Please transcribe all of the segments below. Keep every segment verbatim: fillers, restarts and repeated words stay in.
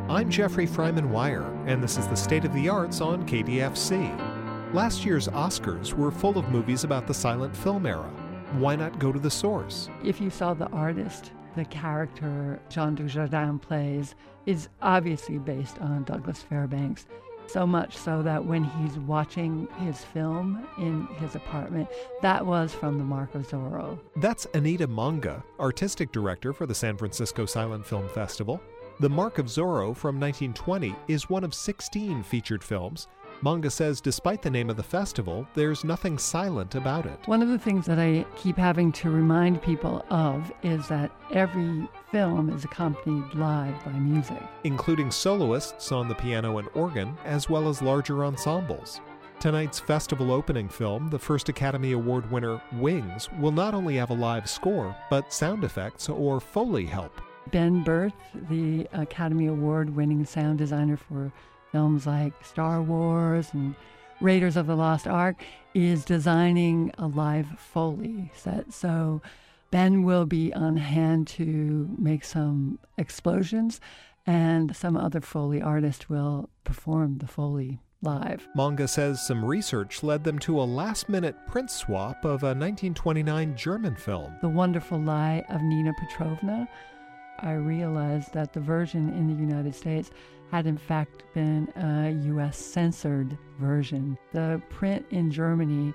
I'm Jeffrey Fryman Wire, and this is the State of the Arts on K D F C. Last year's Oscars were full of movies about the silent film era. Why not go to the source? If you saw The Artist, the character Jean Dujardin plays is obviously based on Douglas Fairbanks. So much so that when he's watching his film in his apartment, that was from the Mark of Zorro. That's Anita Monga, artistic director for the San Francisco Silent Film Festival. The Mark of Zorro from nineteen twenty is one of sixteen featured films. Monga says despite the name of the festival, there's nothing silent about it. One of the things that I keep having to remind people of is that every film is accompanied live by music, including soloists on the piano and organ, as well as larger ensembles. Tonight's festival opening film, the first Academy Award winner, Wings, will not only have a live score, but sound effects or Foley help. Ben Burtt, the Academy Award-winning sound designer for films like Star Wars and Raiders of the Lost Ark, is designing a live Foley set. So Ben will be on hand to make some explosions, and some other Foley artist will perform the Foley live. Monga says some research led them to a last-minute print swap of a nineteen twenty-nine German film. The Wonderful Lie of Nina Petrovna. I realized that the version in the United States had in fact been a U S censored version. The print in Germany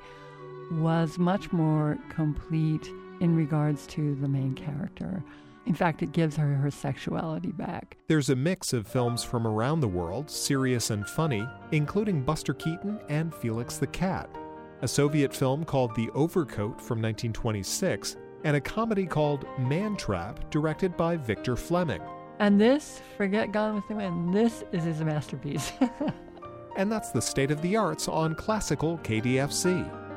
was much more complete in regards to the main character. In fact, it gives her her sexuality back. There's a mix of films from around the world, serious and funny, including Buster Keaton and Felix the Cat, a Soviet film called The Overcoat from nineteen twenty-six, and a comedy called Man Trap, directed by Victor Fleming. And this, forget Gone with the Wind, this is his masterpiece. And that's the State of the Arts on Classical K D F C.